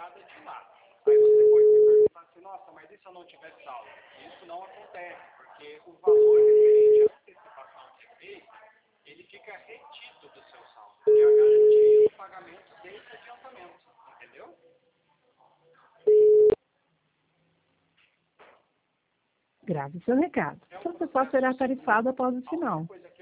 retirada de lá. Aí você pode me perguntar assim, nossa, mas e se eu não tiver saldo? Isso não acontece, porque o valor referente à antecipação que é feita, ele fica retido do seu saldo, que é a garantia do pagamento desse adiantamento, entendeu? Grave seu recado. Seu pessoal será tarifado após o sinal.